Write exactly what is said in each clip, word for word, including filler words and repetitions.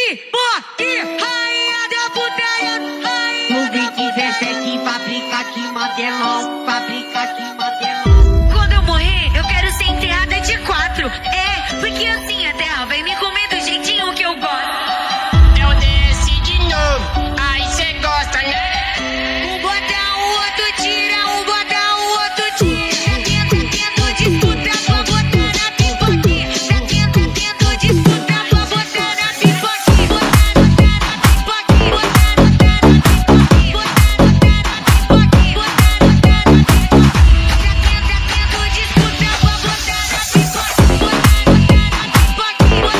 Pipoque, rainha da putaria. Clube dezessete, fábrica de modelão, fábrica de modelão. Quando eu morrer, eu quero ser enterrada de quatro. É, porque assim a terra vai me comer do jeitinho que eu gosto. Eu desci de novo, aí cê gosta, né? Um bota, o outro tira, um bota, o outro tira. Tá tendo, tendo disputa pra botar na pipoquinha. Tá tendo, tendo disputa pra botar na pipoquinha. Botar na pipoquinha, botar na pipoquinha, botar na pipoquinha, botar na pipoquinha. Tá tendo, disputa pra botar na pipoquinha. Botar na pipoquinha, botar na pipoquinha. Tá tendo disputa pra botar na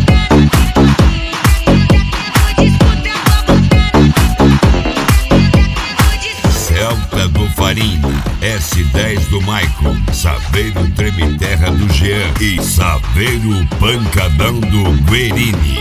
Celta do Farinha, S dez do Michael, Saveiro Treme Terra do Jean e Saveiro Pancadão do Guerini.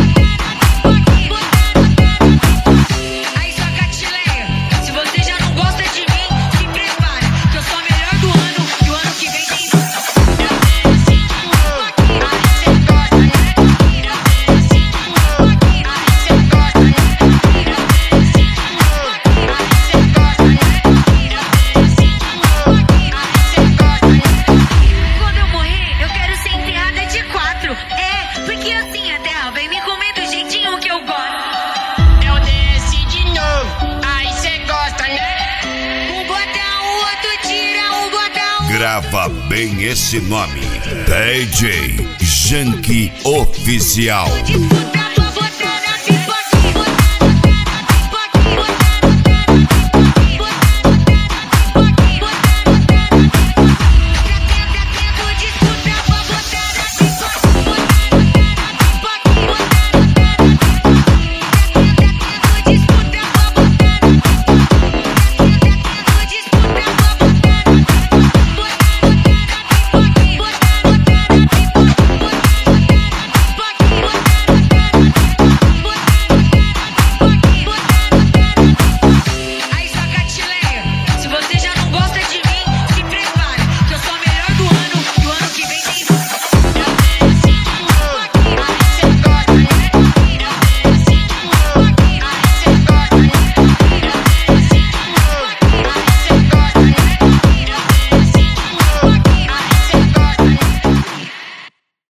Aí sua catileia, se você já não gosta de mim, se prepara, que eu sou a melhor do ano e o ano que vem tem. Eu desci de novo, aí cê gosta, né? Eu desci de novo, aí cê gosta, né? Eu desci de novo, aí cê gosta, né? Eu desci de novo, aí cê gosta, né? Quando eu morrer, eu quero ser enterrada de quatro. É, porque assim a terra vai me comer do jeitinho que eu gosto. Eu desci de novo, aí cê gosta, né? Um bota, o outro tira, um bota, o Grava bem esse nome, D J Janky Oficial. disputa